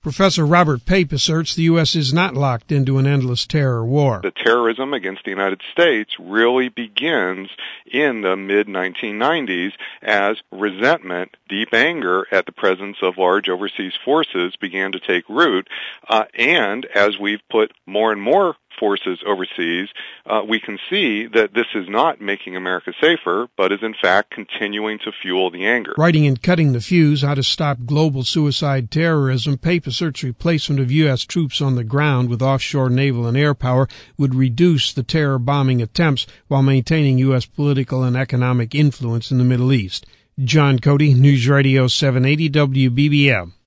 Professor Robert Pape asserts the U.S. is not locked into an endless terror war. The terrorism against the United States really begins in the mid-1990s as resentment, deep anger at the presence of large overseas forces began to take root, and as we've put more and more forces overseas, we can see that this is not making America safer, but is in fact continuing to fuel the anger. Writing in Cutting the Fuse, How to Stop Global Suicide Terrorism, Pape asserts replacement of U.S. troops on the ground with offshore naval and air power would reduce the terror bombing attempts while maintaining U.S. political and economic influence in the Middle East. John Cody, News Radio 780 WBBM.